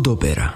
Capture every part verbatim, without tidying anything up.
გორდობერა.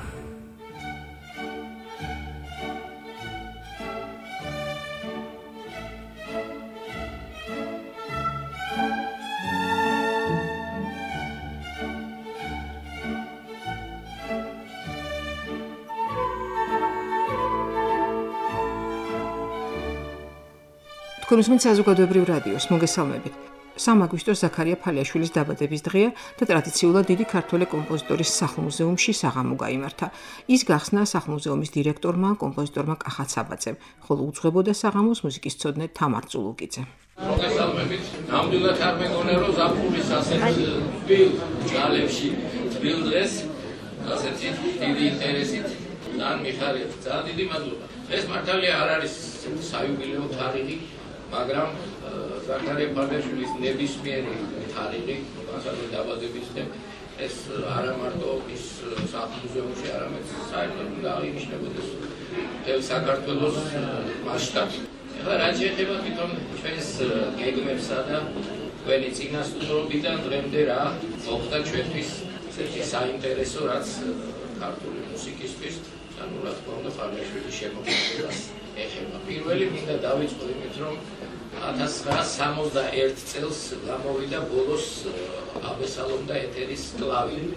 თქვენ უსმენთ საზოგადოებრივ რადიოს, მოგესალმებით. სამი აგვისტოს ზაქარია ფალიაშვილის დაბადების დღეა და ტრადიციულად დიდი ქართველი კომპოზიტორის სახლ-მუზეუმში საღამო გაიმართა. ის გახსნა სახლ-მუზეუმის დირექტორმა, კომპოზიტორმა კახა საბაძემ, ხოლო უძღვებოდა საღამოს მუსიკისმცოდნე თამარ წულუკიძე. მოგესალმებით. ნამდვილად არ მეგონა რომ ზაფხულის ასეთ თბილ ძალებში თბილ დღეს ასეთი დიდი ინტერესით ძალიან მიხარია. ძალიან დიდი მადლობა. ეს მართალია არ არის საიუბილეო თარიღი, მაგრამ ზაქარია ფალიაშვილის ნებისმიერი თარიღი, განსაკუთრებით დაბადების დღე, ეს არა მარტო ის სახლ-მუზეუმში, არამედ საერთოდ უნდა აღინიშნებოდეს მთელ საქართველოს მასშტაბით. ეხლა რაც შეეხება თვითონ ჩვენს გეგმებსა და თქვენი წინასწორობიდან დღემდე რა მოხდა ჩვენთვის ესეთი საინტერესო, რაც ქართული მუსიკისთვის ანუ რა თქმა უნდა ფალიაშვილის შემოქმედებას ეხება. პირველი მინდა დავიწყო იმით, რომ ათას ცხრაას სამოცდაერთ წელს გამოვიდა ბოლოს აბესალომდა ეთერის კლავირი.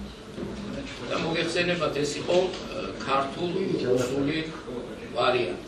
და მოგეხსენებათ, ეს იყო ქართულ-რუსული ვარიანტი.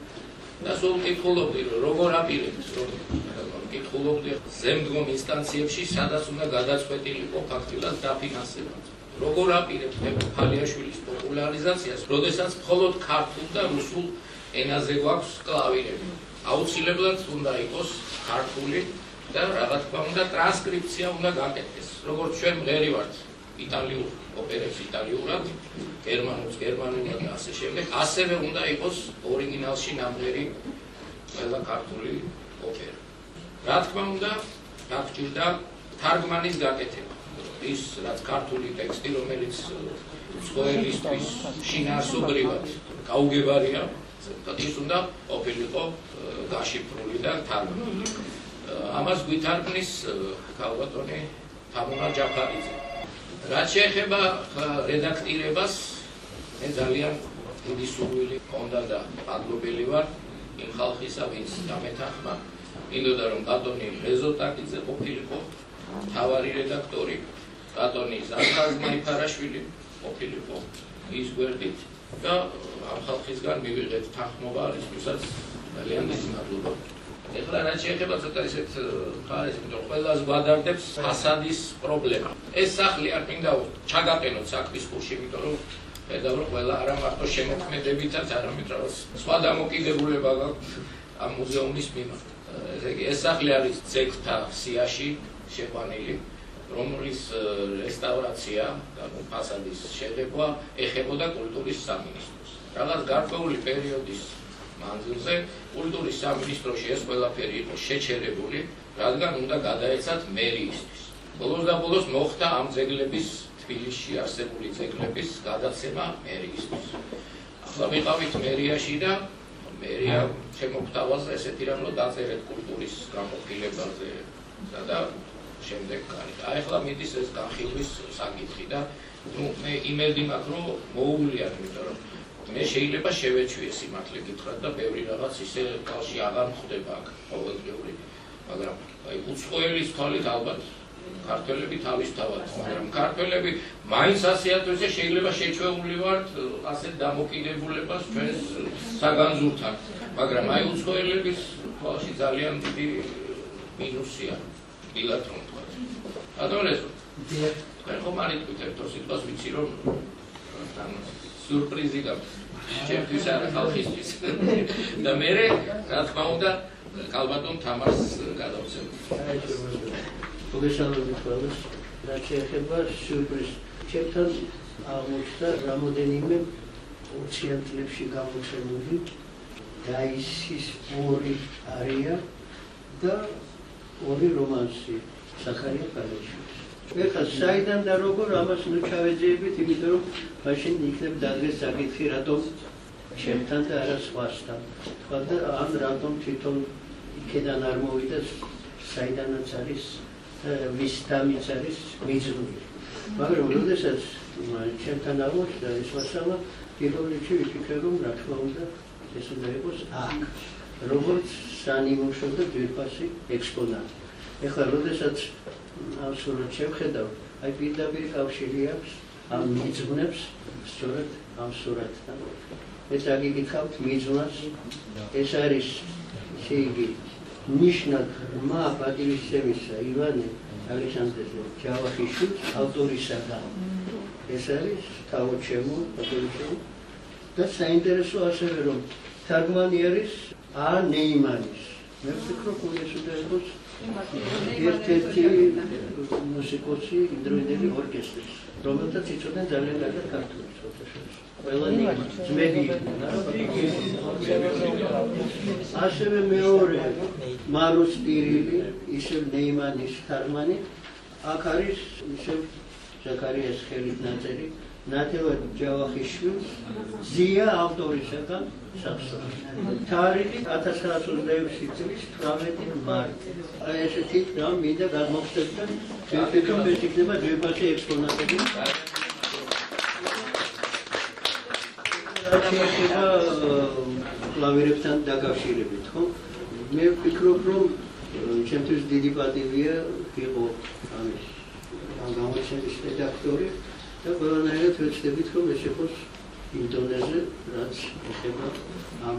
და სულ მკითხულობდი, როგორ აპირებთ, რომ მკითხულობდი ზემდგომ ინსტანციებში, სადაც უნდა გადაწყვეტილიყო ფაქტიურად დაფინანსება. როგორ აპირებთ ფალიაშვილის პოპულარიზაციას, როდესაც მხოლოდ ქართულ და რუსულ ენაზე გვაქვს კლავირები. აუცილებლად უნდა იყოს ქართული და რა თქმა უნდა ტრანსკრიფცია უნდა გაკეთდეს. როგორც ჩვენ მღერი ვართ იტალიურ ოპერებს იტალიურად, გერმანულს გერმანულად და ასე შემდეგ, ასევე უნდა იყოს ორიგინალში ნამღერი ყველა ქართული ოპერა. რა თქმა უნდა, დაგჭირდა თარგმანის გაკეთება. ის რაც ქართული ტექსტი, რომელიც მსხვერპლისთვის შინაარსობრივად გაუგებარია, ის უნდა ყოფილიყო გაშიფრული და თარგმნილი. ამას გვითარგმნის ქალბატონი თამუნა ჯაფარიძე. რაც შეეხება რედაქტირებას, მე ძალიან დიდი სურვილი მქონდა და მადლობელი ვარ იმ ხალხისა, ვინც დამეთანხმა. მინდოდა რომ ბატონი მეზოტაკიძე ყოფილიყო მთავარი რედაქტორი, ბატონი ზაქარია ფალიაშვილი ყოფილიყო ის გვერდით და ამ ხალხისგან მივიღეთ თანხმობა, რისთვისაც ძალიან დიდი მადლობა. ეხლა რაც შეეხება ცოტა ისეთ ხარეს, იმიტომ რომ ყველას გვადარდებს ფასადის პრობლემა. ეს სახლი არ მინდა ჩაგაყენოთ საქმის კურსში, იმიტომ რომ ხედავ რომ ყველა არა მარტო შემოქმედებითაც, არამედ რაღაც სხვა დამოკიდებულება გაქვს ამ მუზეუმის მიმართ. ესე იგი, ეს სახლი არის ძეგლთა სიაში შეყვანილი, რომლის რესტავრაცია და ფასადის შეგება ეხებოდა კულტურის სამინისტროს. რაღაც გარკვეული პერიოდის მანძილზე კულტურის სამინისტროში ეს ყველაფერი იყო შეჩერებული, რადგან უნდა გადაეცათ მერიისთვის. ბოლოს და ბოლოს მოხდა ამ ძეგლების, თბილისში არსებული ძეგლების გადაცემა მერიისთვის. ახლა ვიყავით მერიაში და მერია შემოგთავაზა ესეთი რამ, რომ დაწერეთ კულტურის გამოფილებაზე და შემდეგ კარი. აი ახლა მიდის ეს განხილვის საკითხი და ნუ მე იმედი მაქვს, რომ მოუვლია, იმიტომ რომ მე შეიძლება შევეჩვიე სიმართლე გითხრათ და ბევრი რაღაც ისე კავშირი აღარ ხდება აქ ყოველდღიური, მაგრამ აი უცხოელის თვალით ალბათ ქართველები თავისთავად, მაგრამ ქართველები მაინც ასეათვეზე შეიძლება შეჩვეული ვართ ასეთ დამოკიდებულებას ჩვენს საგანძურთან, მაგრამ აი უცხოელების თვალში ძალიან დიდი მინუსია. ილად რომ თქვა. ადონესო. თქვენ ხომ არ იტყვით თორ სიტყვას ვიცი რომ თან სიურპრიზი გაქვს. ჩემთვის არა ხალხისთვის. და მე რა თქმა უნდა კალბატონ თამარს გადავცემ. მოგესალმებით ყველას. რაც შეეხება სიურპრიზს, ჩემთან აღმოჩნდა რამოდენიმე ოციან წლებში გამოცემული დაისის ორი არია და ორი რომანსი ზაქარია ფალიაშვილის. ეხლა საიდან და როგორ ამას ნუ ჩავეძიებით, იმიტომ რომ მაშინ იქნებ დადგეს საკითხი, რატომ ჩემთან და არა სხვასთან. თქვა და ამ რატომ თვითონ იქედან არ მოვიდა, საიდანაც არის ვის დამიც არის მიზნული. მაგრამ როდესაც ჩემთან აღმოჩნდა ეს მასალა, პირველ რიგში ვიფიქრე, რომ რა თქმა უნდა ეს უნდა იყოს აქ, როგორც სანიმუშო და ძვირფასი ექსპონატი. ეხლა როდესაც ამ სურათს შევხედავ, აი პირდაპირ კავშირი აქვს ამ მიძღვნებს სწორედ ამ სურათთან. ეს აგიკითხავთ მიძღვნას, ეს არის ესე იგი ნიშნად მა პატივისცემისა ივანე ალექსანდრე ჯავახიშვილის ავტორისაგან. ეს არის თავად ჩემო ავტორი და საინტერესო ასევე რომ თარგმანი არის ა ნეიმანის. მე ვფიქრობ რომ ეს უნდა იყოს ერთ-ერთი მუსიკოსი იმდროინდელი ორკესტრის, რომელთაც იცოდნენ ძალიან კარგად ქართულს ოთაშორის. ყველანი ძმები ასევე მეორე მარუს ტირილი, ისევ ნეიმანის თარგმანი, აქ არის ისევ ზაქარიას ხელით ნაწერი, ნათელად ჯავახიშვილის ზია ავტორისაგან საფსროთი. თარიღი ათას ცხრაას ოცდაექვსი წლის თვრამეტი მარტი. აი ესეთი რამ მინდა გადმოვხდეთ და ვფიქრობ ეს იქნება ძვირფასი ექსპონატები. შეიძლება კლავირებთან დაკავშირებით, ხო? მე ვფიქრობ, რომ ჩემთვის დიდი პატივია იყო ამის ამ გამოცემის რედაქტორი და ყველანაირად ვეცდებით, რომ ეს იყოს იმ დონეზე, რაც ეხება ამ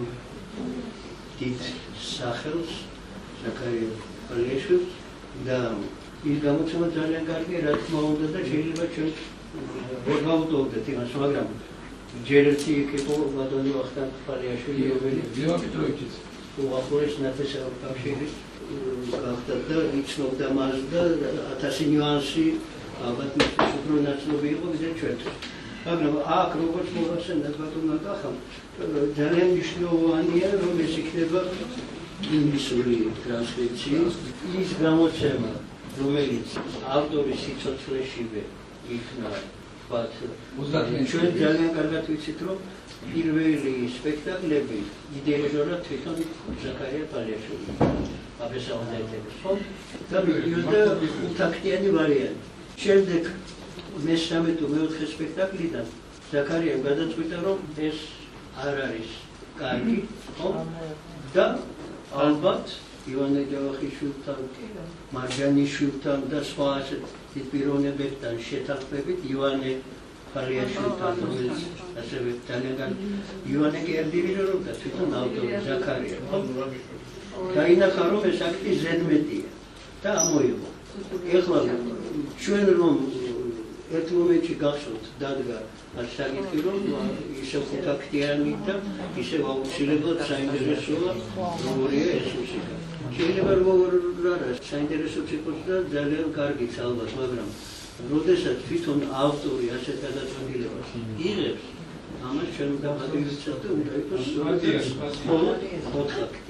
დიდ სახელს, ზაქარია პალიაშვილს და ის გამოცემა ძალიან კარგია, რა თქმა უნდა და შეიძლება ჩვენ ვერ გავუტოვდეთ იმას, მაგრამ ჯერ ერთი იქ იყო ბატონი ვახტანგ პალიაშვილი, რომელიც უახლოეს ნათესაური კავშირის გახდა და იცნობდა მას და ათასი ნიუანსი ალბათ მისთვის უფრო ნაცნობი იყო ვიდრე ჩვენთვის. მაგრამ აქ როგორც მოგახსენებთ ბატონმა კახამ, ძალიან მნიშვნელოვანია რომ ეს იქნება ინგლისური ტრანსკრიფცია, ის გამოცემა, რომელიც ავტორის სიცოცხლეშივე იქნა ვთქვათ, ჩვენ ძალიან კარგად ვიცით რომ პირველი სპექტაკლები იდეოლოგიურად თვითონ ზაქარია პალიაშვილი აბესალდა ეთერს, ხო? და მიდიოდა უთაქტიანი ვარიანტი. შემდეგ მესამე თუ მეოთხე სპექტაკლიდან ზაქარიამ გადაწყვიტა რომ ეს არ არის კარგი, ხო? და ალბათ ივანე ჯავახიშვილთან, მარჯანიშვილთან და სხვა ასეთ დიდ პიროვნებებთან შეთანხმებით ივანე პალიაშვილთან, რომელიც ასევე ძალიან კარგი ივანე კი არ დირიჟორობდა თვითონ ავტორი ზაქარია, ხო? დაინახა რომ ეს აქტი ზედმეტია და ამოიღო. ეხლა ჩვენ რომ ერთ მომენტში გახსოვთ დადგა ამ საკითხი რომ ისევ ხუთაქტიანი და ისევ აუცილებლად საინტერესოა როგორია ეს მუსიკა. შეიძლება რომ არა საინტერესოც იყოს და ძალიან კარგიც ალბათ, მაგრამ როდესაც თვითონ ავტორი ასეთ გადაწყვეტილებას იღებს, ამას ჩვენ უნდა პატივისცემთ და უნდა იყოს მხოლოდ ოთხაქტი.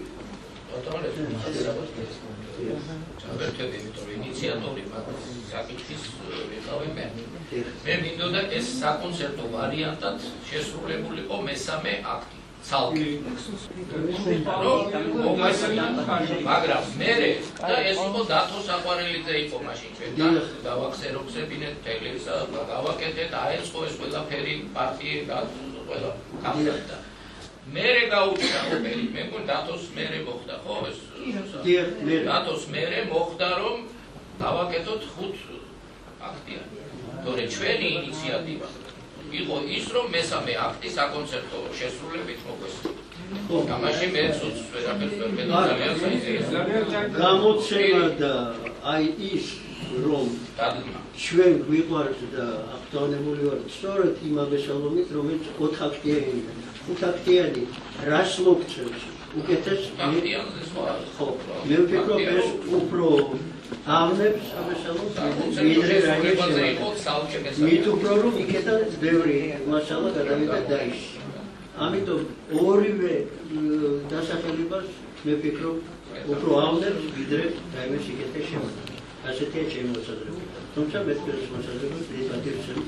ჩავერთვები, იმიტომ რომ ინიციატორი საკითხის ვიყავი მე. მე მინდოდა ეს საკონცერტო ვარიანტად შესრულებულიყო მესამე აქტი. ცალკე. მაგრამ მე და ეს იყო დათო საყვარელიძე იყო მაშინ ჩვენთან დავახსენებინეთ თელევიზია გავაკეთეთ აეწყო ეს ყველაფერი პარტიი და ყველა კამპანია. მერე გაუჩნდა ოპერი, მე მგონი დათოს მერე მოხდა, ხო ეს? დათოს მერე მოხდა რომ დავაკეთოთ ხუთ აქტიანი. თორე ჩვენი ინიციატივა იყო ის რომ მესამე აქტი საკონცერტო შესრულებით მოგვესწრო. ამაში მე ცუც ვერაფერს ვერ მედო ძალიან საინტერესოა. გამოცემა და აი ის რომ ჩვენ გვიყვართ და აქტუალებული ვართ სწორედ იმ აბესალომით, რომელიც ოთხაქტიანია. უთაქტიანი რას მოგწევს? უკეთეს ხო, მე ვფიქრობ ეს უფრო ავნებს აბესალომს ვიდრე რაიმე. მით უფრო რომ იქეთა ბევრი მასალა გადავიდა დაიში. ამიტომ ორივე დასახელებას მე ვფიქრობ უფრო ავნებს ვიდრე რაიმე იქეთა შემოწმება. ასეთია ჩემი მოსაზრება. თუმცა მე ეს მოსაზრებას დიდი პატივისცემ.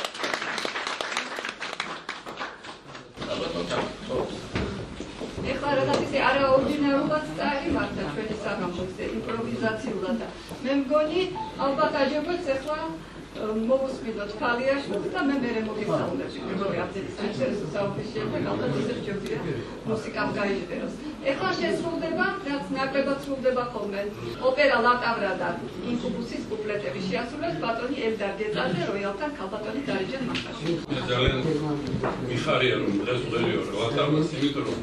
ეხლა რაღაცის არაორდინარულად წარიმართა ჩვენი საღამოზე იმპროვიზაციულად და მე მგონი ალბათ აჯობებს ახლა მოვუსმინოთ ფალიაშვილს და მე მერე მოგესალმები. მეგონი აბდელის საინტერესო საუბრის შემდეგ ალბათ ისე ჯობია მუსიკამ გაიჟღეროს. ეხლა შესრულდება, რაც ნაკლებად სრულდება ხოლმე. ოპერა ლატავრა და ინკუბუსის კუპლეტები შეასრულებს ბატონი ელდარ გეწაძე, როიალთან ქალბატონი დარიჯან მახაშვილი. ძალიან მიხარია რომ დღეს ვღერიო ლატავრას, იმიტომ რომ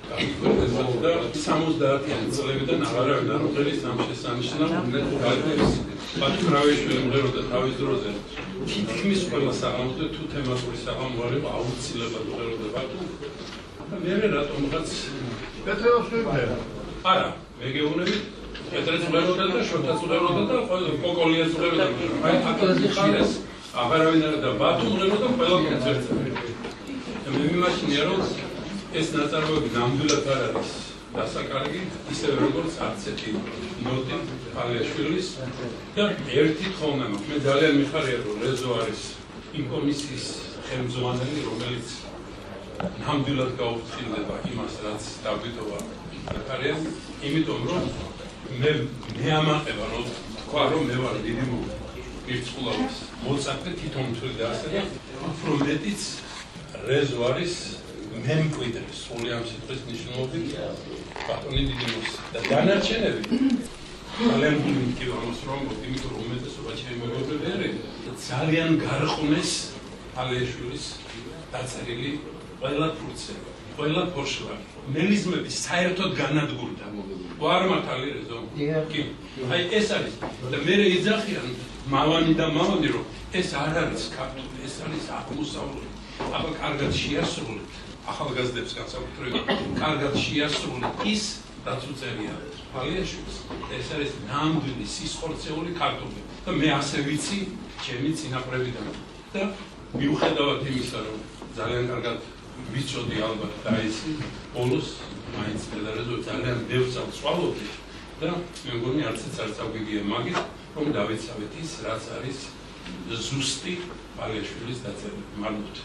და სამოცდაათიანი წლებიდან აღარავინ არ უღერის ამ შესანიშნავ გაიგებს. ბატონი კრავიშვილი მღეროდა თავის დროზე თითქმის ყველა საღამოზე თუ თემატური საღამო არ იყო აუცილებლად მღეროდა ბატონი. და მე რატომღაც პეტროვსკი არა მე გეუბნები პეტრეს მღეროდა და შოთაც მღეროდა და კოკოლიას მღეროდა აი აკაზი ხარეს აღარავინ არ და ბატონი მღეროდა ყველა კონცერტზე. მე მიმაჩნია რომ ეს ნაწარმოები ნამდვილად არ არის დასაკარგი, ისევე როგორც არც ერთი ნოტი ფალიაშვილის და ერთი თხოვნა მაქვს. მე ძალიან მიხარია რომ რეზო არის იმ კომისიის ხელმძღვანელი, რომელიც ნამდვილად გაუფრთხილდება იმას, რაც დაგვიტოვა მიხარია, იმიტომ რომ მე მე ამაყება რომ თქვა რომ მე ვარ დიდი მირცხულავის მოწაფე თვითონ მთელი და ასე და უფრო მეტიც რეზო არის მე მკვიდრ სული ამ სიტყვის მნიშვნელობით ბატონი დიდიმოსი და დანარჩენები ძალიან გულით ამას რომ იმიტომ რომ უმეტესობა ჩემი მეგობრები არიან ძალიან გარყვნეს ფალიაშვილის დაწერილი ყველა ფურცელი ყველა ფორშლანი მელიზმები საერთოდ განადგურდა ვარ მართალი რეზო კი აი ეს არის და მე ეძახიან მავანი და მავანი რომ ეს არ არის ქართული ეს არის აღმოსავლური აბა კარგად შეასრულეთ ახალგაზრდებს განსაკუთრებით კარგად შეასრულეთ ის რაც უწერია ფალიაშვილს ეს არის ნამდვილი სისხორცეული ქართული და მე ასე ვიცი ჩემი წინაპრებიდან და მიუხედავად იმისა რომ ძალიან კარგად ვიცოდი ალბათ და ის ბოლოს მაინც პედარეზო ძალიან ბევრს ავწვალობდი და მე მგონი არცეც არ წავგიგია მაგით რომ დავიცავეთ ის რაც არის ზუსტი ფალიაშვილის დაწერილი მადლობთ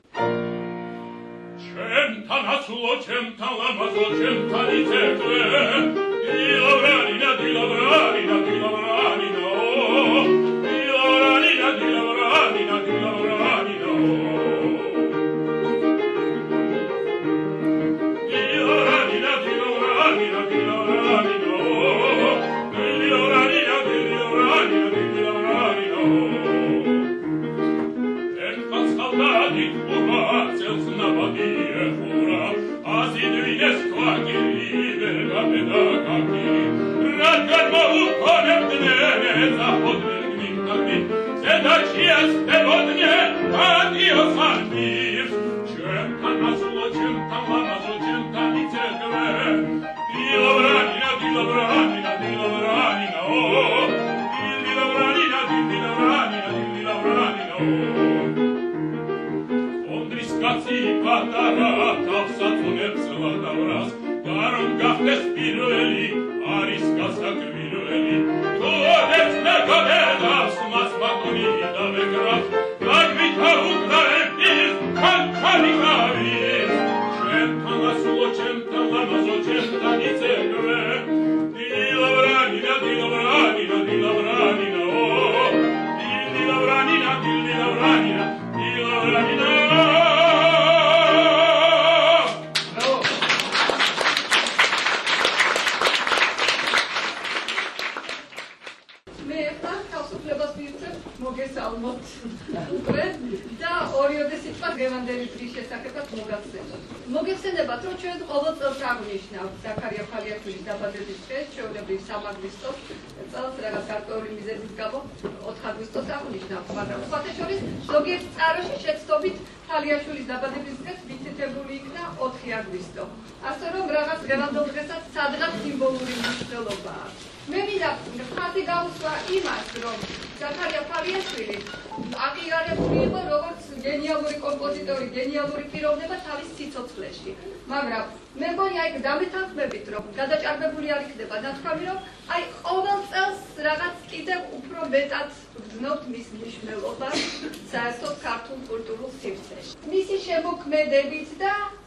Centa nazulo, centa lamazo, centa di teque, di lavranina, di lavranina, di lavranina, oh, di lavranina, di lavranina, di lavranina, oh. Di lavranina, di lavranina, di lavranina, oh, di lavranina, di lavranina, di lavranina, oh. En faz saudade, urma, cels navadi,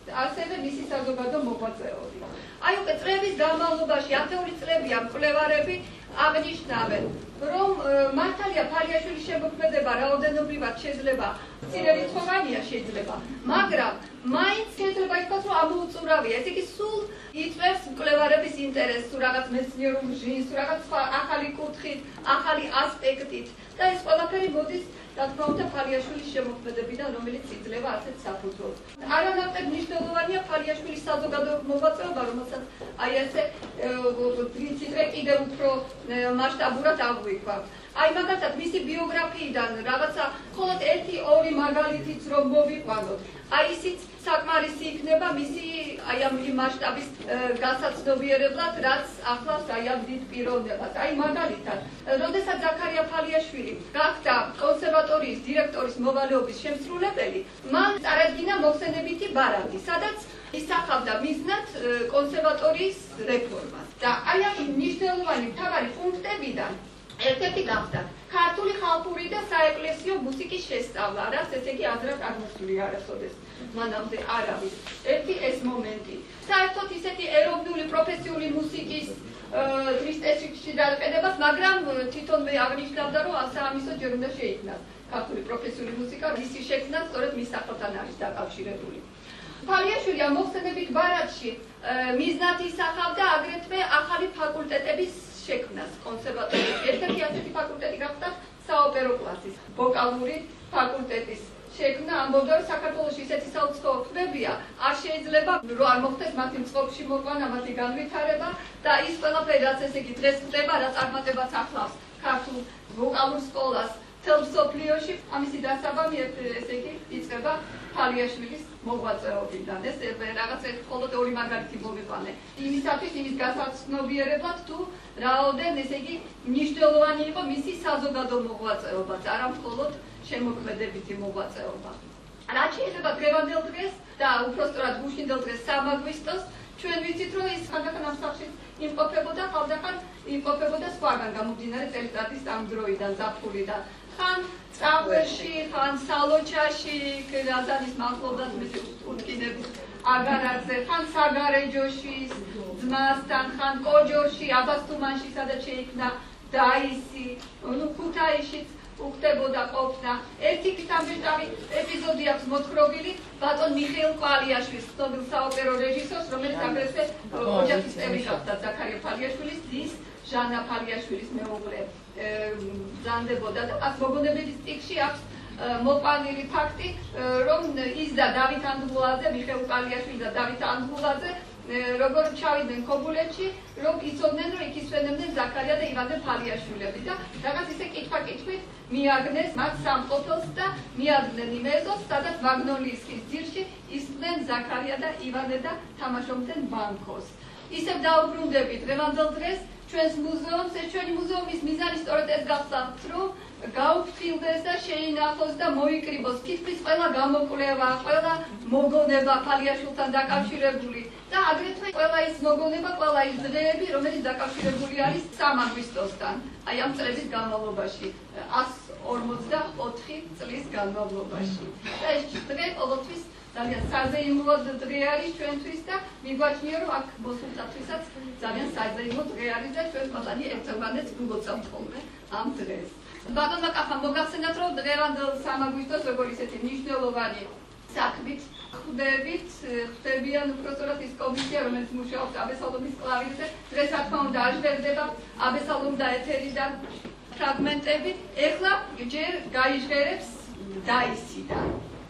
ასევე მისი საზოგადო მოღვაწეობი. აი უკვე წლების განმავლობაში, ათეული წლებია მკვლევარები აღნიშნავენ, რომ მართალია ფალიაშვილის შემოქმედება რაოდენობრივად შეიძლება მცირერიცხოვანია შეიძლება, მაგრამ მაინც შეიძლება ითქვას, რომ ამოუწურავია. ესე იგი, სულ იწვევს მკვლევარების ინტერესს, თუ რაღაც მეცნიერულ ჟინს, თუ რაღაც სხვა ახალი კუთხით, ახალი ასპექტით და ეს ყველაფერი მოდის რა თქმა უნდა ფალიაშვილის შემოქმედებიდან, რომელიც იძლევა ასეთ საფუძველს. არანაკლებ მნიშვნელოვანია ფალიაშვილის საზოგადო მოღვაწეობა, რომელსაც აი ესე პრინციპი კიდევ უფრო მასშტაბურად აღვიქვამთ. აი მაგალითად მისი ბიოგრაფიიდან რაღაცა მხოლოდ ერთი ორი მაგალითიც რომ მოვიყვანოთ. აი ისიც საკმარისი იქნება მისი აი ამ მასშტაბის გასაცნობიერებლად, რაც ახლავს აი ამ დიდ პიროვნებას. აი მაგალითად, როდესაც ზაქარია ფალიაშვილი გახდა კონსერვატორიის დირექტორის მოვალეობის შემსრულებელი, მან წარადგინა მოხსენებითი ბარათი, სადაც ისახავდა მიზნად კონსერვატორიის რეფორმას. და აი ამ მნიშვნელოვანი მთავარი პუნქტებიდან ერთ-ერთი გახდა ქართული ხალხური და საეკლესიო მუსიკის შესწავლა, რაც ესე იგი აზრად აღმოსული არასოდეს მანამდე არ არის. ერთი ეს მომენტი. საერთოდ ისეთი ეროვნული პროფესიული მუსიკის დღის წესრიგში დაყენებას, მაგრამ თვითონვე აღნიშნავდა, რომ საამისო ჯერ უნდა შეიქმნას ქართული პროფესიული მუსიკა, მისი შექმნა სწორედ მის სახელთან არის დაკავშირებული. ფალიაშვილი ამ მოხსენებით ბარათში მიზნად ისახავდა აგრეთვე ახალი ფაკულტეტების შექმნას კონსერვატორიაში. ერთ-ერთი ასეთი ფაკულტეტი გახდა საოპერო კლასის ვოკალური ფაკულტეტის შექმნა. ამბობდა, რომ საქართველოში ისეთი საუცხოო ხმებია, არ შეიძლება რომ არ მოხდეს მათი მწყობრში მოყვანა, მათი განვითარება და ის ყველაფერი, რაც ესე იგი დღეს ხდება, რაც წარმატებას ახლავს ქართულ ვოკალურ სკოლას მთელ მსოფლიოში, ამისი დასაბამი ესე იგი იწყება ფალიაშვილის მოღვაწეობიდან. ეს რაღაც მხოლოდ ორი მაგალითი მოვიყვანე. იმისათვის, იმის გასაცნობიერებლად, თუ რაოდენ ესე იგი მნიშვნელოვანი იყო მისი საზოგადო მოღვაწეობაც, არა მხოლოდ შემოქმედებითი მოღვაწეობა. რაც შეიძლება დღევანდელ დღეს და უпростоრად გუშინდელ დღეს სამაგვისტოს, ჩვენ ვიცით, რომ ის ხანდახან ამ სახლში იმყოფებოდა, ხალხთან იმყოფებოდა სხვაგან გამომდინარე წელიწადის ამ დროიდან, ზაფხულიდან. ხან წაღვერში, ხან სალოჩაში, რაზანის მახლობლად მისი უთკინების აგარაკზე, ხან საგარეჯოში, ძმასთან, ხან კოჯორში, აბასთუმანში, სადაც შეიქმნა დაისი, ნუ ქუთაისშიც უხდებოდა ყოფნა. ერთი სამბეჭდავი ეპიზოდი აქვს მოთხრობილი ბატონ მიხეილ ყვალიაშვილის, ცნობილ საოპერო რეჟისორს, რომელიც აგრეთვე ოჯახის წევრი გახდა ზაქარია ფალიაშვილის დის, ჟანა ფალიაშვილის მეუღლე ბრძანდებოდა და მას მოგონებელის წიგნში აქვს მოყვანილი ფაქტი, რომ ის და დავით ანდღულაძე, მიხეილ ყვალიაშვილი და დავით ანდღულაძე როგორ ჩავიდნენ ქობულეთში, რომ იცოდნენ, რომ იქ ისვენებდნენ ზაქარია და ივანე ფალიაშვილები და რაღაც ისე კითხვა-კითხვით მიაგნეს მათ სამყოფელს და მიაგდნენ იმ ეზოს, სადაც მაგნოლიის ხის ძირში ისვდნენ ზაქარია და ივანე და თამაშობდნენ ბანკოს. ისევ დაუბრუნდებით დღევანდელ დღეს ჩვენს მუზეუმს, ეს ჩვენი მუზეუმის მიზანი სწორედ ეს გახლავთ, რომ გაუფრთხილდეს და შეინახოს და მოიკრიბოს თითქმის ყველა გამოკვლევა, ყველა მოგონება ფალიაშვილთან დაკავშირებული და აგრეთვე ყველა ის მოგონება, ყველა ის დღეები, რომელიც დაკავშირებული არის სამაგვისტოსთან, აი ამ წლების განმავლობაში, ას ორმოცდაოთხი წლის განმავლობაში. და ეს დღე ყოველთვის ძალიან საზეიმოდ დღე არის ჩვენთვის და მიგვაჩნია, რომ აქ მოსულთათვისაც ძალიან საზეიმო დღე არის და ჩვენ ყველანი ერთმანეთს გვგოცავთ ხოლმე ამ დღეს. ბატონმა კახამ მოგახსენათ, რომ დღევანდელ სამაგვისტოს როგორ ისეთი მნიშვნელოვანი საქმით ხვდებით, ხვდებიან უпростоრად ის კომისია, რომელიც მუშაობს აბესალომის კლავირზე. დღეს რა თქმა უნდა აჟღერდება აბესალომ და ეთერიდან ფრაგმენტები. ეხლა ჯერ გაიჟღერებს დაისიდან.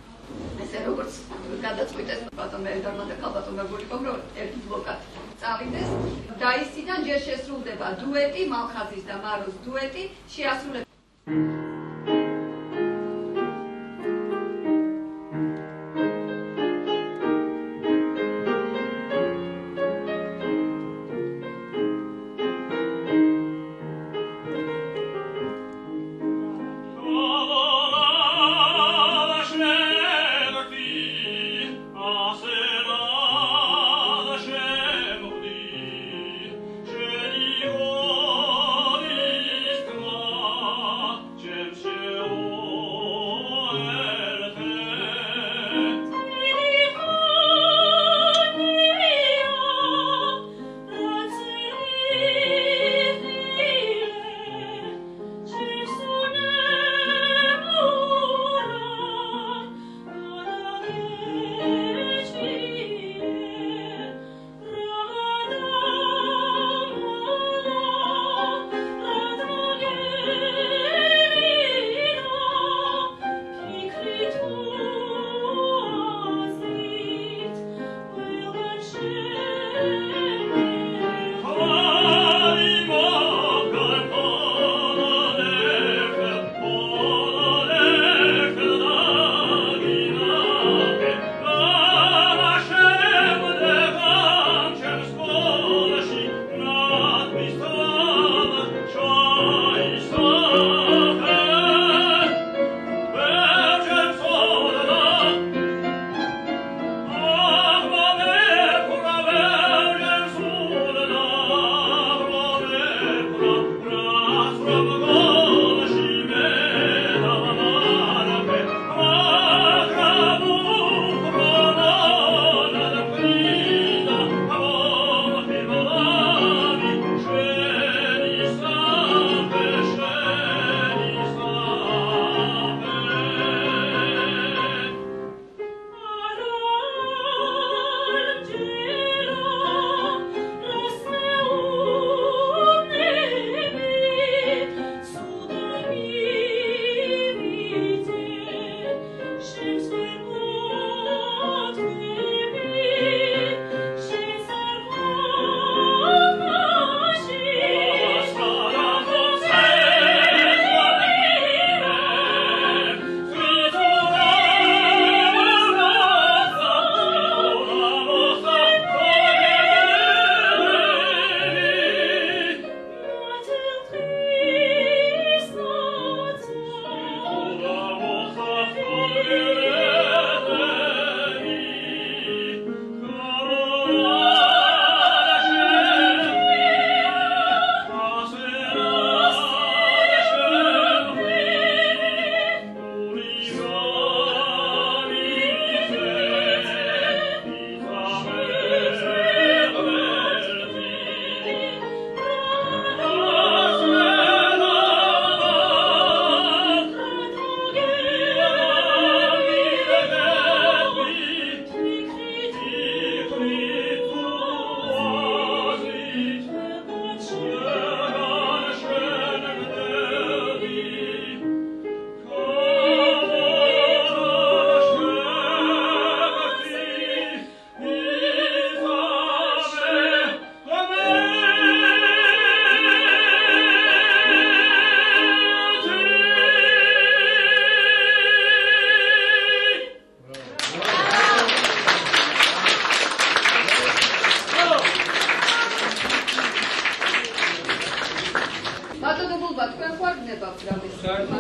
ესე როგორც გადაწყვიტეს ბატონ მერიდორმა და ქალბატონმა გულიკომ, რომ ერთ ბლოკად წავიდეს. დაისიდან ჯერ შესრულდება დუეტი, მალხაზის და მაროს დუეტი, შეასრულებს Che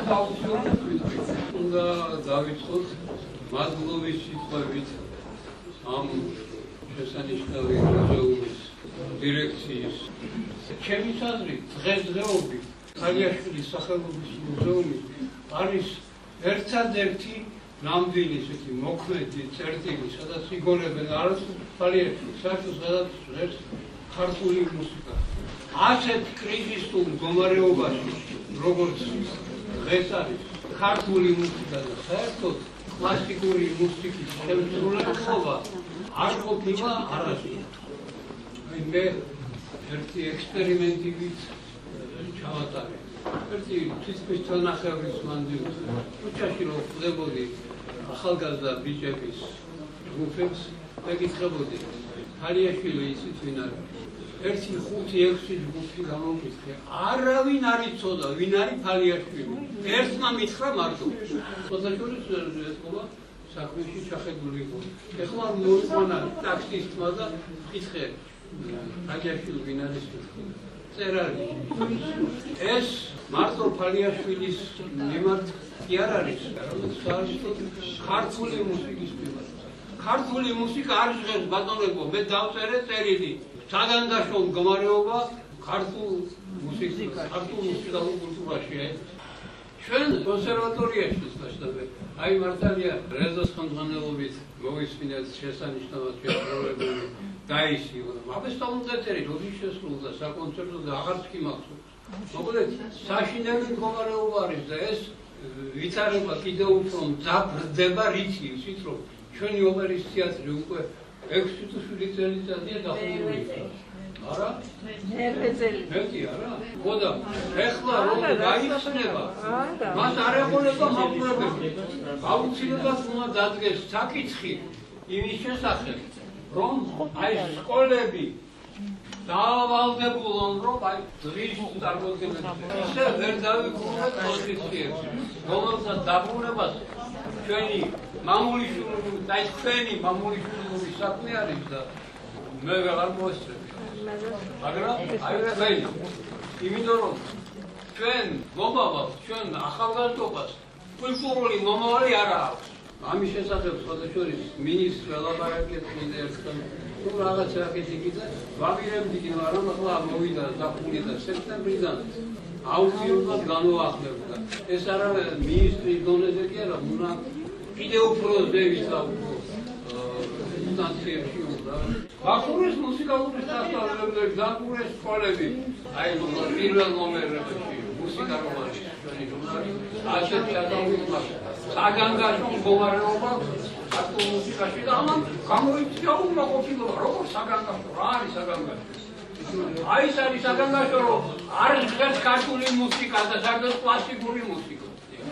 აუცილებლად უნდა დავიწყოთ მადლობის სიტყვებით ამ შესანიშნავი მუზეუმის დირექციის. ჩემი აზრით, დღესდღეობით ქალიაშვილის სახელობის მუზეუმი არის ერთადერთი ნამდვილი ესეთი მოქმედი წერტილი, სადაც იგონებენ ქალიაშვილის საერთოდ სადაც ჟღერს ქართული მუსიკა. ასეთ კრიზისულ მდგომარეობაში, როგორც დღეს არის ქართული მუსიკა და საერთოდ კლასიკური მუსიკის შემსრულებლობა არ ყოფილა არასდროს. მე ერთი ექსპერიმენტივით ჩავატარე. ერთი თითქმის თელნახევრის მანძილზე ქუჩაში რომ ვხვდებოდი ახალგაზრდა ბიჭების ჯგუფებს, მეკითხებოდი ქალიაშვილი იცით ვინ არის? ერთი ხუთი ექვსი ჯგუფი გამომკითხე. არავინ არ იცოდა ვინ არის ქალიაშვილი. ერთმა მითხრა მარტო. ხოთაშვილის ეთქობა საქმეში ჩახედული იყო. ეხლა მოიყვანა ტაქსისტმა და მკითხე ქალიაშვილი ვინ არის? წერალი. ეს მარტო ქალიაშვილის მიმართ კი არ არის, რომელიც საერთოდ ქართული მუსიკის მიმართ. ქართული მუსიკა არ ჟღერს ბატონებო, მე დავწერე წერილი. საგანგაშო მდგომარეობა ქართულ მუსიკას, ქართულ მუსიკალურ კულტურაში. ჩვენ კონსერვატორიაში ვსწავლობ. აი მართალია რეზოს ხელმძღვანელობით მოვისმინეთ შესანიშნავად შეასრულებული დაისი, აბესტალუნდეთერი როდის შესრულდა საკონცერტო და აღარც კი მახსოვს. მოკლედ, საშინელი მდგომარეობა არის და ეს ვითარება კიდევ უფრო მძაფრდება რითი, იცით რომ ჩვენი ოპერის თეატრი უკვე ექვსი თუ შვიდი წელიწადია დახურული. არა? მერვე წელი. მეტი არა? ხოდა, ეხლა რომ გაიხსნება, მას არ ეყოლება მაყურებელი. აუცილებლად უნდა დადგეს საკითხი იმის შესახებ, რომ აი სკოლები დაავალდებულონ, რომ აი დღის წარმოდგენაზე ისე ვერ დავიბრუნოთ პოზიციებში, რომელსაც დაბრუნებას ჩვენი მამული შვილები, აი თქვენი მამული შვილები საქმე არის და მე ვეღარ მოესწრები. მაგრამ აი თქვენი, იმიტომ რომ ჩვენ მომავალს, ჩვენ ახალგაზრდობას კულტურული მომავალი არ აქვს. ამის შესახებ სხვადასხვა მინისტრს ელაპარაკეთ მინდა ერთხელ თუ რაღაც აკეთებდი და ვაპირებდი კი მაგრამ ახლა მოვიდა ზაფხული და სექტემბრიდან აუცილებლად განვაახლებდა. ეს არა მინისტრის დონეზე კი არა, უნდა კიდევ უფრო ზევით ინსტანციებში უნდა. ბაქურის მუსიკალური სასწავლებლები, ბაქურის სკოლები, აი პირველ ნომერებში მუსიკა რომანი ჩვენი ჟურნალი ასეთ ჩატარებულმა საგანგაშო მდგომარეობა ქართულ მუსიკაში და ამან გამოიწვია უმოყოფილობა, როგორ საგანგაშო, რა არის საგანგაშო? აი ეს არის საგანგაშო, რომ არ ჟღერს ქართული მუსიკა და საერთოდ კლასიკური მუსიკა.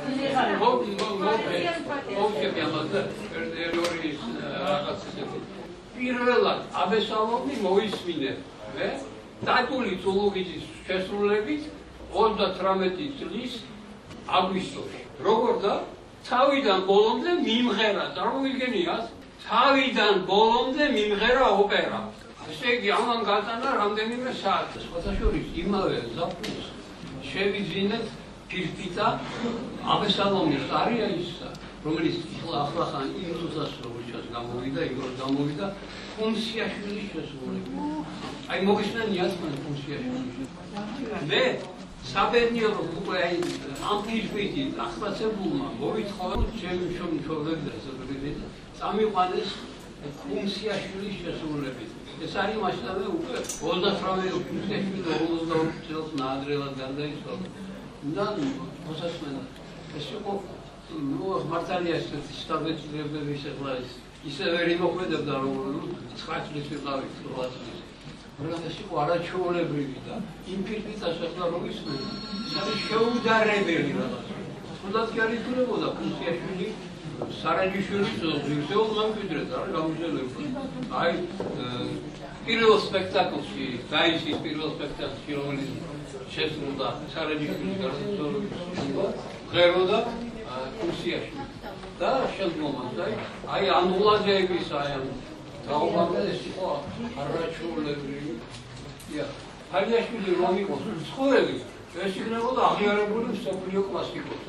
მოვუწევი ამას და ეროვნული რაღაც ისეთი. პირველად აბესალომი მოისმინე მე დატული წულუგიძის შესრულებით ოცდათვრამეტი წლის აგვისტოში. როგორ და თავიდან ბოლომდე მიმღერა, წარმოვიდგენიათ, თავიდან ბოლომდე მიმღერა ოპერა. ესე იგი, ამან გატანა რამდენიმე საათი. სხვათაშორის იმავე ზაფხულს შევიძინეთ ფირფიტა აბესალომის არია ის, რომელიც ახლახან იმდროსაც როგორც გამოვიდა, იმდროს გამოვიდა ფუნქციაშვილის შესრულებით. აი მოგისმენიათ მან ფუნქციაშვილის. მე საბედნიერო უკვე აი ამ ფირფიტი ახსნაცებულმა მოვითხოვა ჩემი შემოქმედები და საზოგადოებრივი წამიყვანეს ფუნქციაშვილის შესრულებით. ეს არის მასშტაბი უკვე ოცდათვრამეტი ფუნქციაშვილი ორმოცდაოთხ წელს ნაადრევად გარდაიცვალა. და მოსასმენა ეს იყო ნუ მართალია ესეთი სტაბილიზებები ისე ისე ვერ იმოქმედებდა რომ ცხრა წლის ვიყავით რვა წლის. მაგრამ ეს იყო არაჩვეულებრივი და იმ ფირფიტას ახლა რომ ისმენ ეს არის შეუდარებელი რაღაც. თუნდაც კი არ ითვლებოდა ფუნქციაშვილი სარაჯიშვილის ვირტუალ მემკვიდრეც არის გამოსულებული. აი პირველ სპექტაკლში, დაისის პირველ სპექტაკლში რომელიც შესრულდა სარაჯიშვილის გარდაცვალების შემდეგ, ღეროდა ფუნქციაშვილი. და შემდგომად აი ამ ულაძეების აი ამ გაუგაბა ეს იყო არაჩვეულებრივი. ია, ქალიაშვილი რომ იყოს ცხოვრები, ეს იქნებოდა აღიარებული მსოფლიო კლასიკოსად.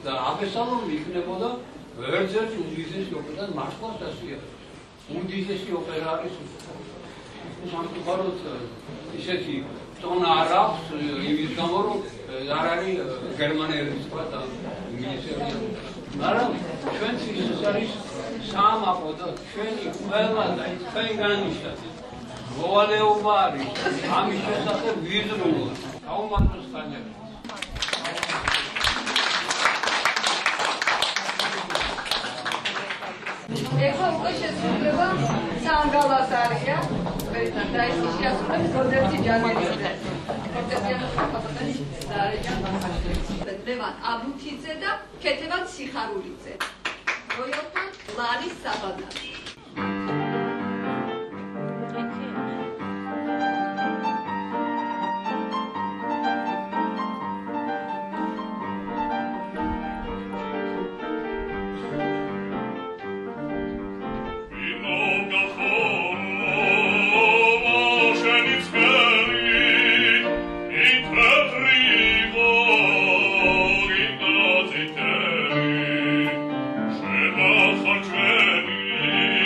და აბესალომი იქნებოდა ერთ-ერთი უდიდესი ოპერა მართლაც ასია. უდიდესი ოპერა არის სამწუხაროდ ისეთი ტონა არ აქვს იმის გამო რომ არ არის გერმანელი სხვა და ინგლისელი. მაგრამ ჩვენთვის ეს არის სამაყო და ჩვენი ყველა და თქვენ განვიშათ. მოვალეობა არის ამის შესახებ ვიზრუნოთ. გაუმართლოს ხანები. ეხლა უკვე შესრულება სანგალას არია, ვერთან და ის შეასრულებს გოდერძი ჯანელიძე. ფორტეპიანოს ხალხატანი დარეჯან მახაშელი. ლევან აბუთიძე და ქეთევან სიხარულიძე. როიოთა ლალის საბადარი. Faccieli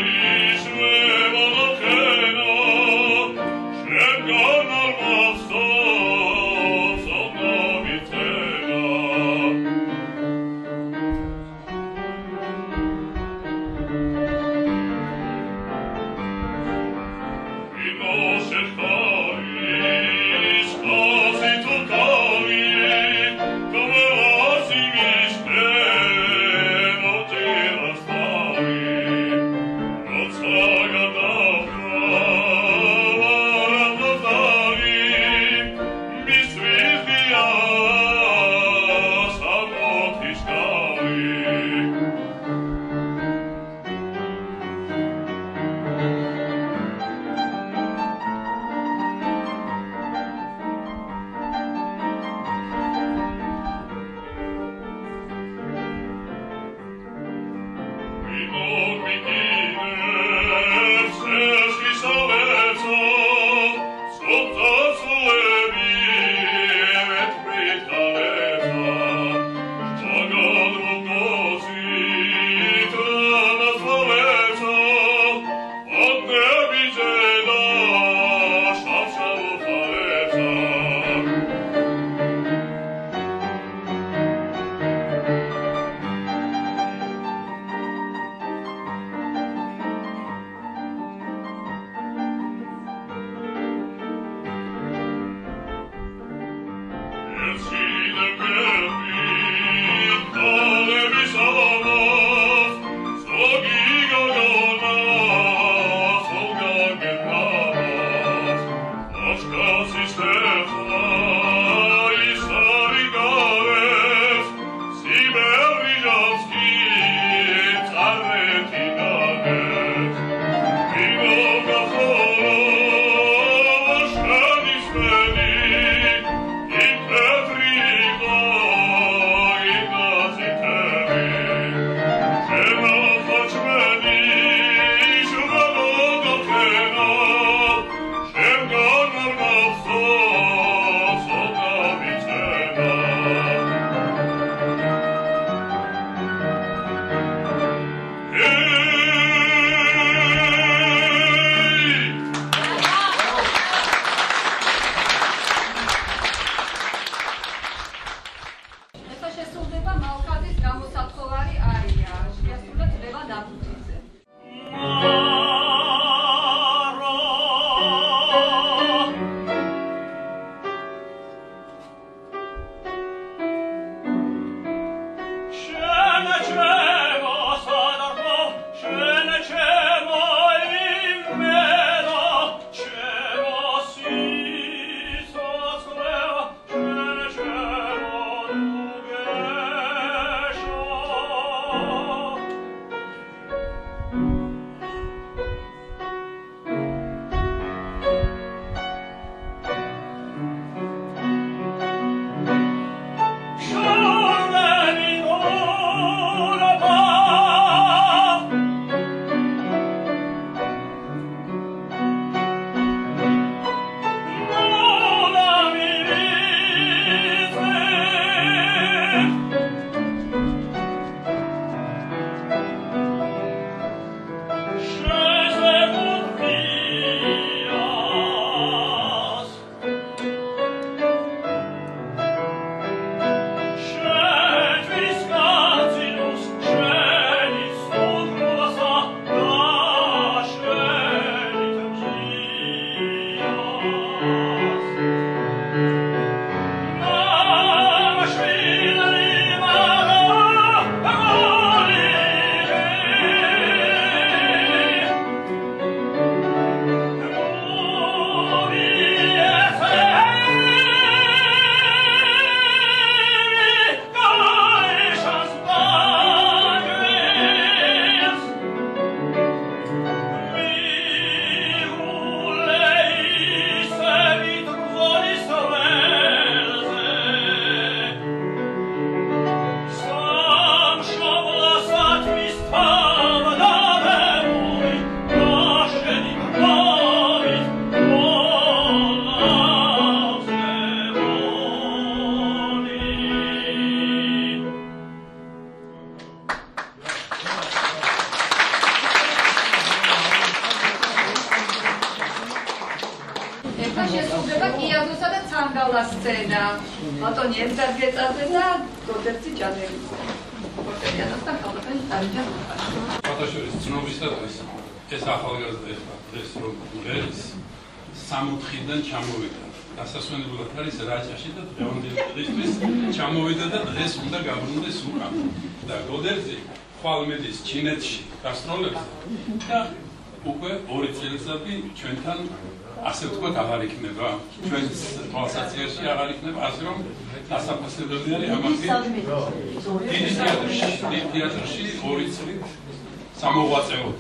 და შესრულდება კიაზოსა და ცანგალას სცენა. ბატონი ემზარ გეწაზე და გოდერძი ჯანელიძე. ორტენიანასთან ხალხთან დაიჯან. ფოტოშორის ცნობისათვის ეს ახალგაზრდა ეხლა დღეს რომ გვერდის სამოთხიდან ჩამოვიდა. დასასვენებლად არის რაჭაში და დღევანდელი დღისთვის ჩამოვიდა და დღეს უნდა გაბრუნდეს უკან. და გოდერძი ხვალ მედის ჩინეთში გასტროლებზე და უკვე ორი წელიწადი ჩვენთან ასე ვთქვათ აღარ იქნება. ჩვენს თვალსაჩინოში აღარ იქნება, ასე რომ დასაფასებელი არის ამაში. დიდი თეატრში, დიდი თეატრში ორი წლით სამოღვაწეოდ.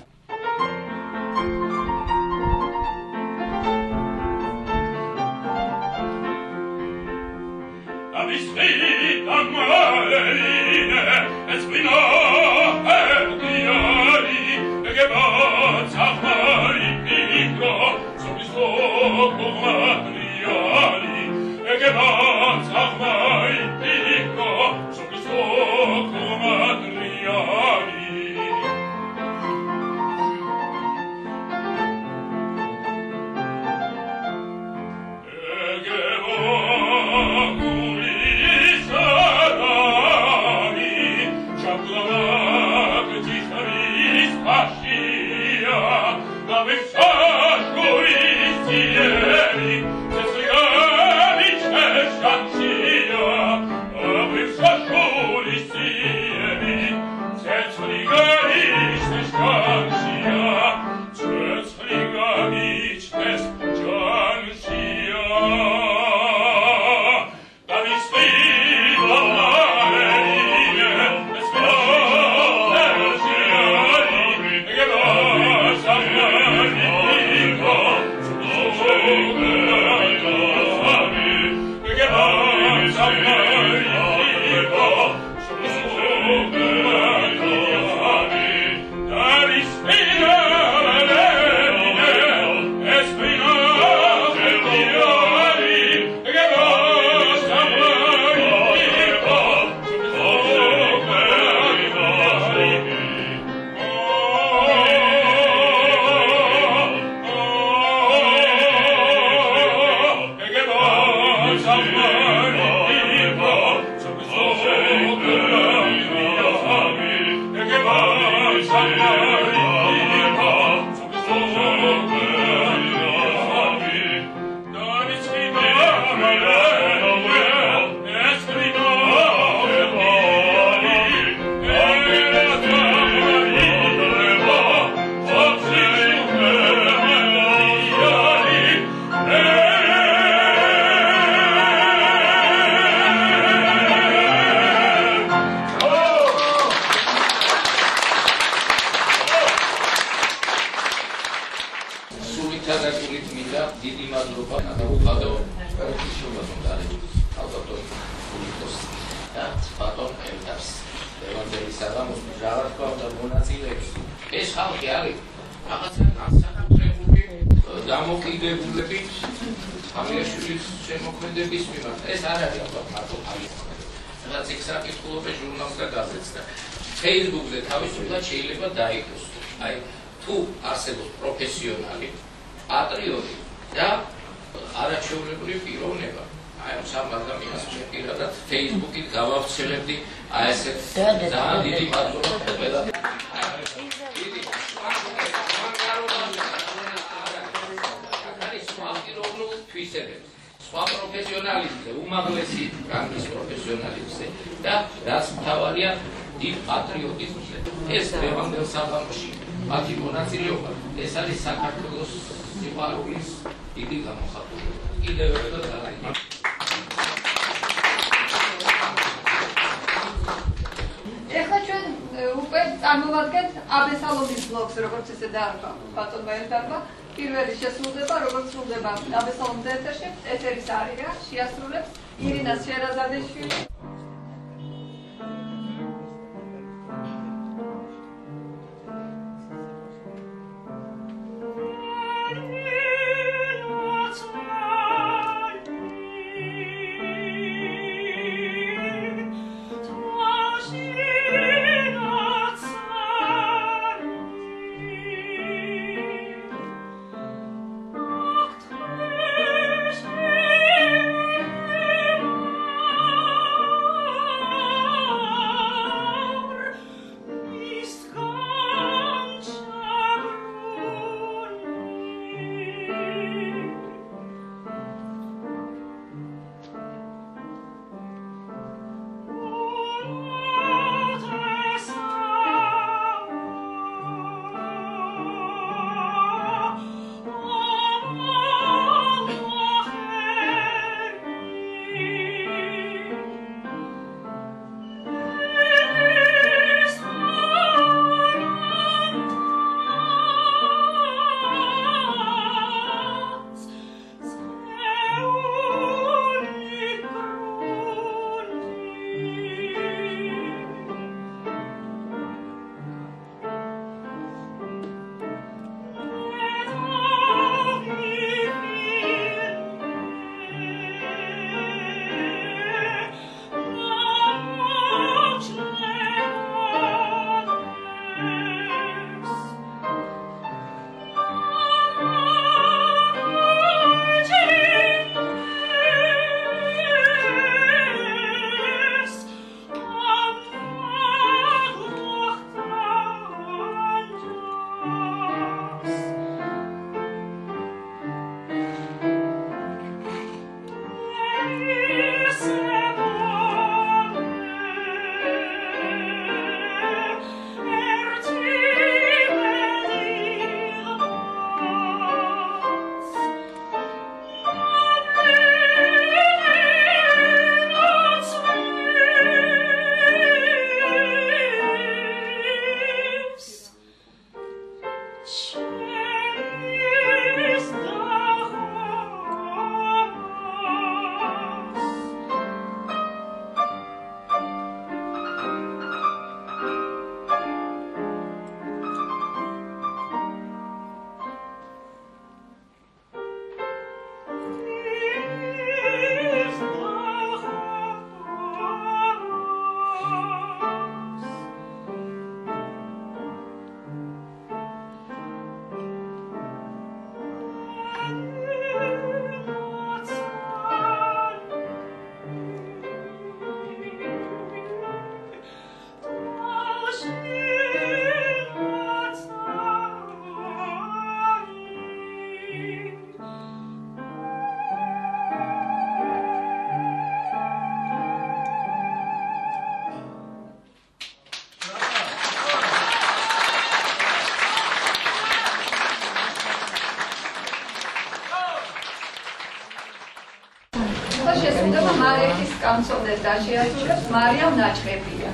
Facebook-ზე თავისუფლად შეიძლება დაიგოს. აი, თუ არსებობს პროფესიონალი, პატრიოტი და არაჩვეულებრივი პიროვნება, აი ამ სამ ადამიანს პირადად Facebook-ით გავავრცელებდი, აი ესეთ ძალიან დიდი მადლობა ყველა. დიდი თვისებებს, სხვა პროფესიონალებზე, უმაღლესი რანგის პროფესიონალებზე და რაც მთავარია დიდ პატრიოტიზმზე. ეს დღევანდელ საღამოში მათი მონაწილეობა, ეს არის საქართველოს სიყვარულის დიდი გამოხატულება. კიდევ ერთხელ ძალიან. ეხლა ჩვენ უკვე წარმოვადგენთ აბესალომის ბლოგს, როგორც ესე დაარქვა ბატონმა ელდარმა. პირველი შესრულდება, როგორც სრულდება აბესალომის ეთერში, ეთერის არია შეასრულებს ირინა შერაზადეშვილი. Thank you. შესრულება მარიეთის კანცონერს და შეასრულებს მარიამ ნაჭყებია.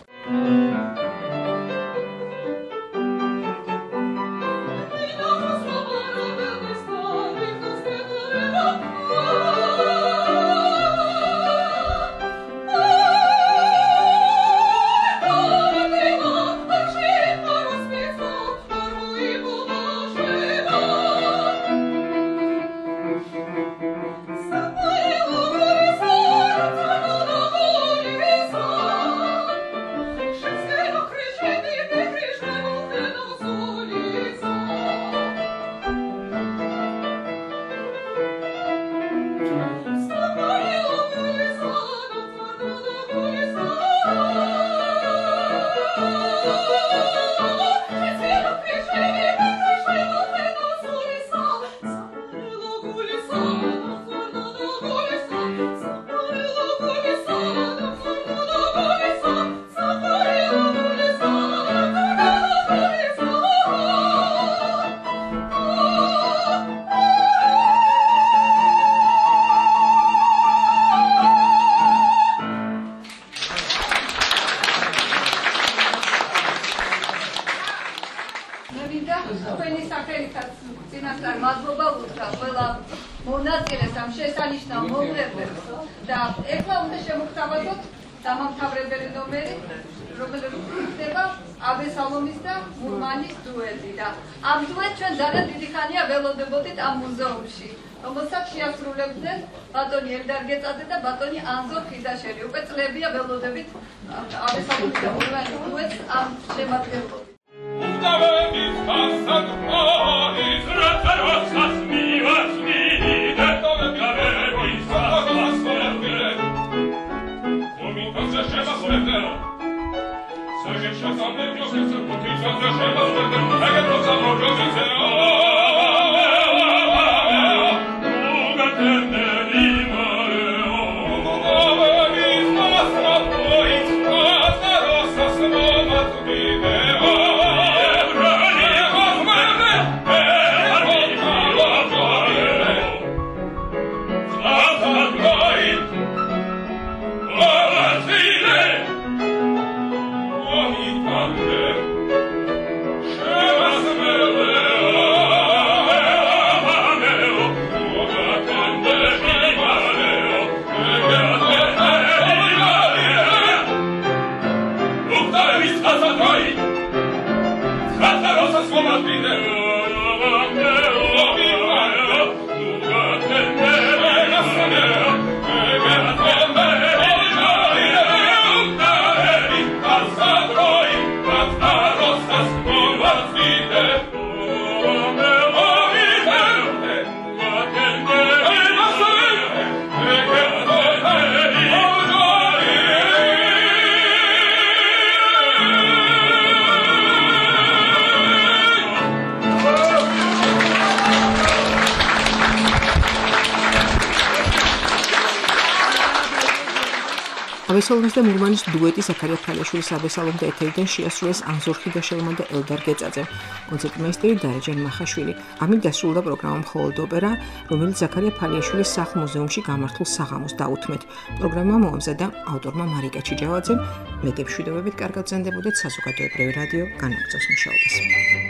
დამამთავრებელი ნომერი, რომელიც ხდება აბესალომის და მურმანის დუეტი და ამ დუეტს ჩვენ ძალიან დიდი ხანია ველოდებოდით ამ მუზეუმში, რომელსაც შეასრულებდნენ ბატონი ელდარ გეწაძე და ბატონი ანზორ ხიდაშელი. უკვე წლებია ველოდებით აბესალომის და მურმანის დუეტს ამ შემადგენლობით. აბესალომის და მურმანის დუეტი ზაქარია ფალიაშვილის აბესალომ და ეთერიდან შეასრულეს ანზორ ხიდაშელმა და ელდარ გეწაძე. კონცერტმეისტერი დარეჯან მახაშვილი. ამით დასრულდა პროგრამა მხოლოდ ოპერა, რომელიც ზაქარია ფალიაშვილის სახლ-მუზეუმში გამართულ საღამოს დაუთმეთ. პროგრამა მოამზადა ავტორმა მარიკა ჩიჯავაძემ. მეგებრშვიდობებით კარგად გრძანდებოდეთ საზოგადოებრივი რადიო განაგრძობს მუშაობას.